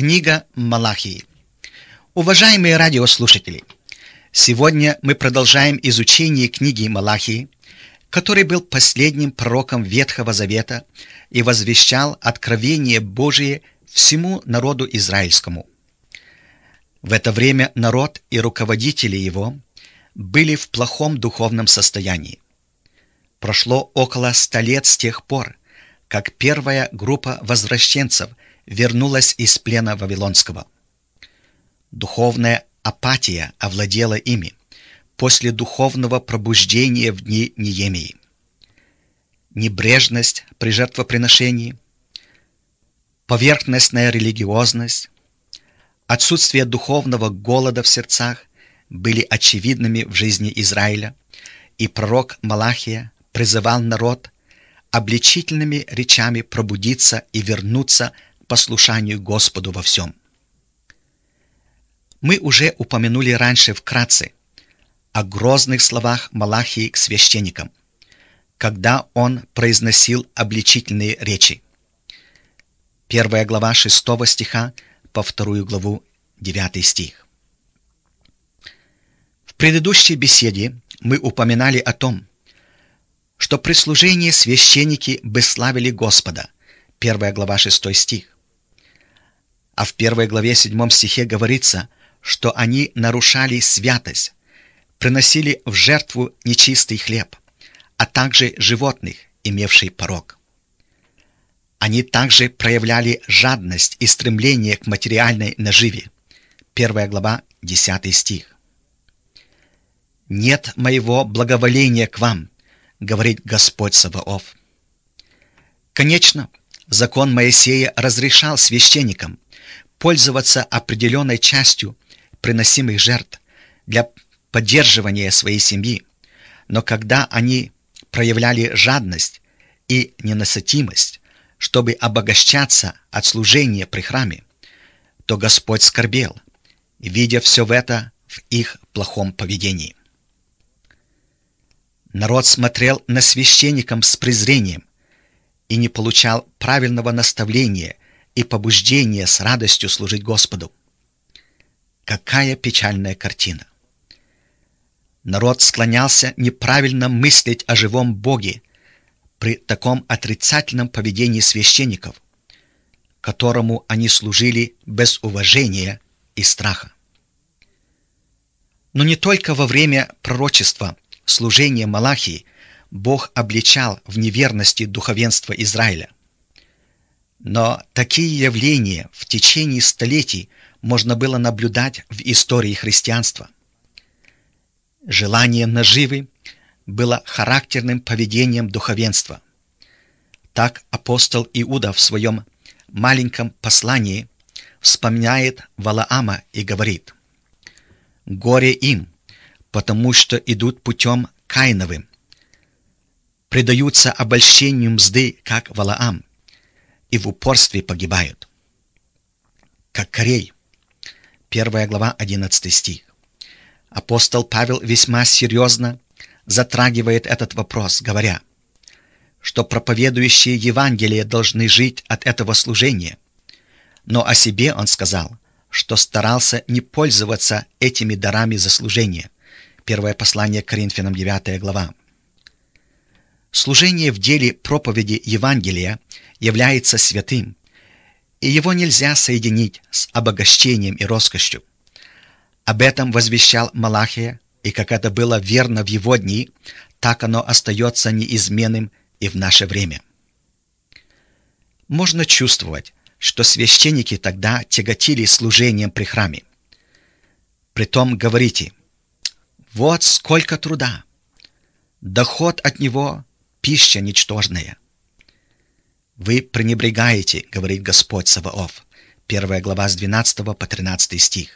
Книга Малахии. Уважаемые радиослушатели, сегодня мы продолжаем изучение книги Малахии, который был последним пророком Ветхого Завета и возвещал откровение Божие всему народу израильскому. В это время народ и руководители его были в плохом духовном состоянии. Прошло около 100 лет с тех пор, как первая группа возвращенцев вернулась из плена Вавилонского. Духовная апатия овладела ими после духовного пробуждения в дни Неемии. Небрежность при жертвоприношении, поверхностная религиозность, отсутствие духовного голода в сердцах были очевидными в жизни Израиля, и пророк Малахия призывал народ обличительными речами пробудиться и вернуться к послушанию Господу во всем. Мы уже упомянули раньше вкратце о грозных словах Малахии к священникам, когда он произносил обличительные речи. 1 глава 6 стиха по 2 главу 9 стих. В предыдущей беседе мы упоминали о том, что при служении священники бесславили Господа, 1 глава 6 стих. А в 1 главе 7 стихе говорится, что они нарушали святость, приносили в жертву нечистый хлеб, а также животных, имевших порок. Они также проявляли жадность и стремление к материальной наживе, 1 глава 10 стих. «Нет моего благоволения к вам, говорит Господь Саваоф». Конечно, закон Моисея разрешал священникам пользоваться определенной частью приносимых жертв для поддерживания своей семьи, но когда они проявляли жадность и ненасытимость, чтобы обогащаться от служения при храме, то Господь скорбел, видя все это в их плохом поведении. Народ смотрел на священников с презрением и не получал правильного наставления и побуждения с радостью служить Господу. Какая печальная картина! Народ склонялся неправильно мыслить о живом Боге при таком отрицательном поведении священников, которому они служили без уважения и страха. Но не только во время пророчества служения Малахии Бог обличал в неверности духовенство Израиля. Но такие явления в течение столетий можно было наблюдать в истории христианства. Желание наживы было характерным поведением духовенства. Так апостол Иуда в своем маленьком послании вспоминает Валаама и говорит: «Горе им, потому что идут путем Каиновым, предаются обольщению мзды, как Валаам, и в упорстве погибают». Как Корей. 1 глава 11 стих. Апостол Павел весьма серьезно затрагивает этот вопрос, говоря, что проповедующие Евангелие должны жить от этого служения, но о себе он сказал, что старался не пользоваться этими дарами за служение. Первое послание к Коринфянам, 9 глава. Служение в деле проповеди Евангелия является святым, и его нельзя соединить с обогащением и роскошью. Об этом возвещал Малахия, и как это было верно в его дни, так оно остается неизменным и в наше время. Можно чувствовать, что священники тогда тяготились служением при храме. Притом говорите: «Вот сколько труда! Доход от него – пища ничтожная». «Вы пренебрегаете, — говорит Господь Саваоф», 1 глава с 12 по 13 стих.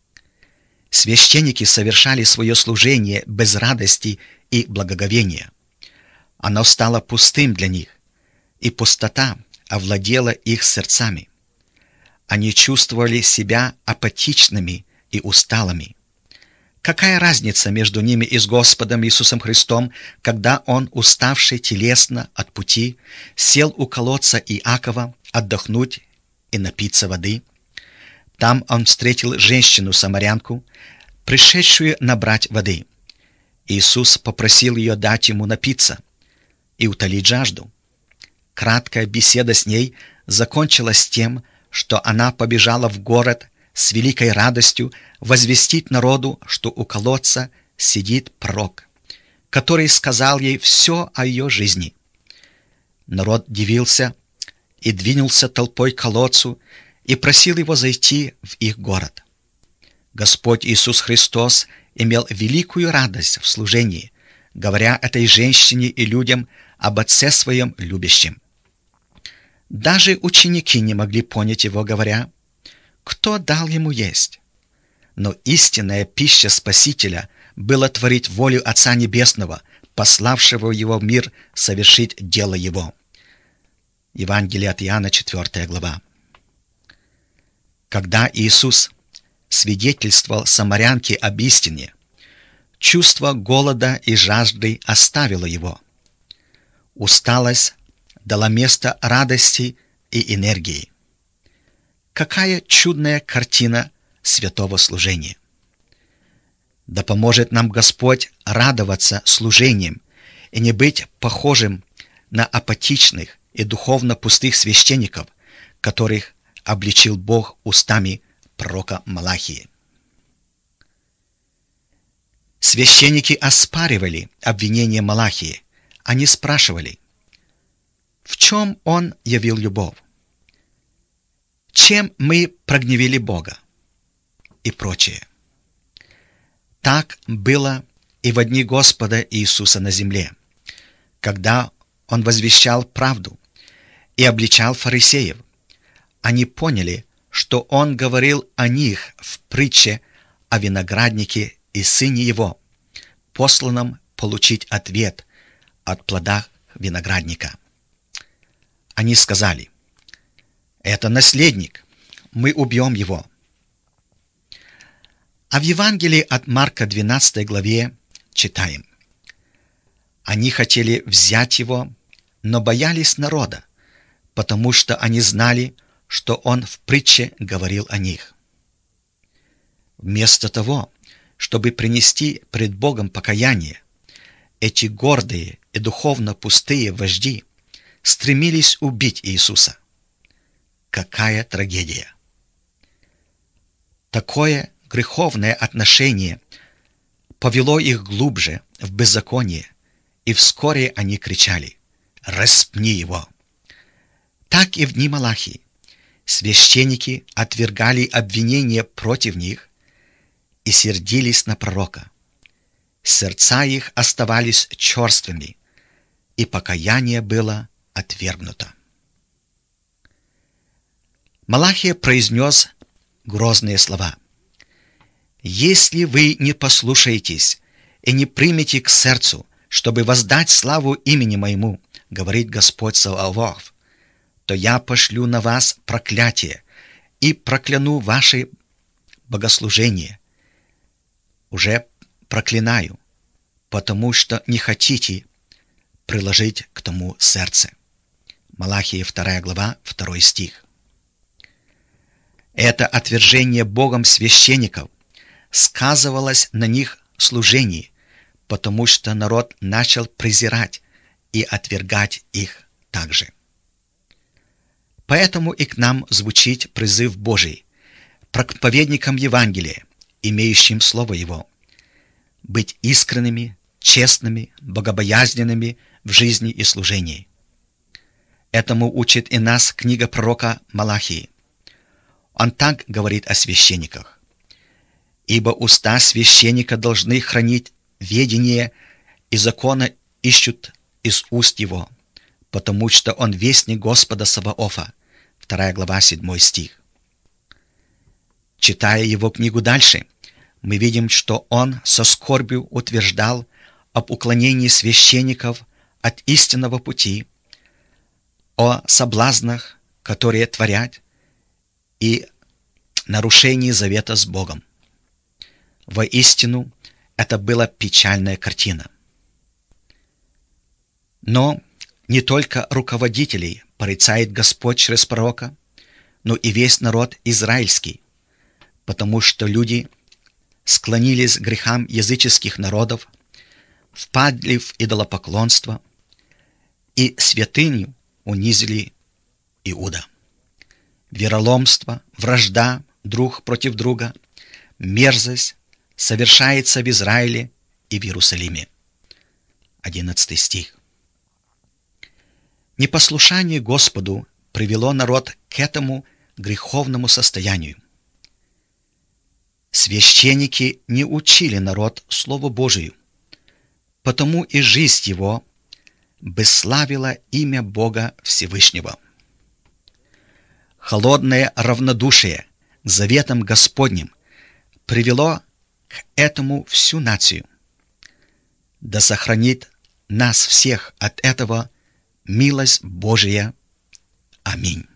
Священники совершали свое служение без радости и благоговения. Оно стало пустым для них, и пустота овладела их сердцами. Они чувствовали себя апатичными и усталыми. Какая разница между ними и с Господом Иисусом Христом, когда Он, уставший телесно от пути, сел у колодца Иакова отдохнуть и напиться воды? Там он встретил женщину-самарянку, пришедшую набрать воды. Иисус попросил ее дать ему напиться и утолить жажду. Краткая беседа с ней закончилась тем, что она побежала в город с великой радостью возвестить народу, что у колодца сидит пророк, который сказал ей все о ее жизни. Народ дивился и двинулся толпой к колодцу и просил его зайти в их город. Господь Иисус Христос имел великую радость в служении, говоря этой женщине и людям об Отце Своем любящем. Даже ученики не могли понять его, говоря: «Кто дал ему есть?» Но истинная пища Спасителя была творить волю Отца Небесного, пославшего его в мир совершить дело его. Евангелие от Иоанна, 4 глава. Когда Иисус свидетельствовал самарянке об истине, чувство голода и жажды оставило его. Усталость дала место радости и энергии. Какая чудная картина святого служения! Да поможет нам Господь радоваться служением и не быть похожим на апатичных и духовно пустых священников, которых обличил Бог устами пророка Малахии. Священники оспаривали обвинения Малахии. Они спрашивали: в чем он явил любовь? Чем мы прогневили Бога? И прочее. Так было и в дни Господа Иисуса на земле, когда Он возвещал правду и обличал фарисеев. Они поняли, что Он говорил о них в притче о винограднике и сыне его, посланном получить ответ от плода виноградника. Они сказали: «Это наследник, мы убьем его». А в Евангелии от Марка 12 главе читаем: «Они хотели взять его, но боялись народа, потому что они знали, что он в притче говорил о них». Вместо того, чтобы принести пред Богом покаяние, эти гордые и духовно пустые вожди стремились убить Иисуса. Какая трагедия! Такое греховное отношение повело их глубже в беззаконие, и вскоре они кричали: «Распни его!» Так и в дни Малахии священники отвергали обвинения против них и сердились на пророка. Сердца их оставались черствыми, и покаяние было отвергнуто. Малахия произнес грозные слова: «Если вы не послушаетесь и не примете к сердцу, чтобы воздать славу имени моему, говорит Господь Саваоф, то я пошлю на вас проклятие и прокляну ваши богослужения. Уже проклинаю, потому что не хотите приложить к тому сердце». Малахия 2 глава, 2 стих. Это отвержение Богом священников сказывалось на них служении, потому что народ начал презирать и отвергать их также. Поэтому и к нам звучит призыв Божий, проповедникам Евангелия, имеющим Слово Его, быть искренними, честными, богобоязненными в жизни и служении. Этому учит и нас книга пророка Малахии. Он так говорит о священниках: «Ибо уста священника должны хранить ведение, и закона ищут из уст его, потому что он вестник Господа Саваофа». 2 глава, 7 стих. Читая его книгу дальше, мы видим, что он со скорбью утверждал об уклонении священников от истинного пути, о соблазнах, которые творят, и нарушении завета с Богом. Воистину, это была печальная картина. Но не только руководителей порицает Господь через пророка, но и весь народ израильский, потому что люди склонились к грехам языческих народов, впадли в идолопоклонство и святыню унизили Иуда. Вероломство, вражда друг против друга, мерзость совершается в Израиле и в Иерусалиме. 11 стих. Непослушание Господу привело народ к этому греховному состоянию. Священники не учили народ Слову Божию, потому и жизнь его бесславила имя Бога Всевышнего. Холодное равнодушие к заветам Господним привело к этому всю нацию. Да сохранит нас всех от этого милость Божия. Аминь.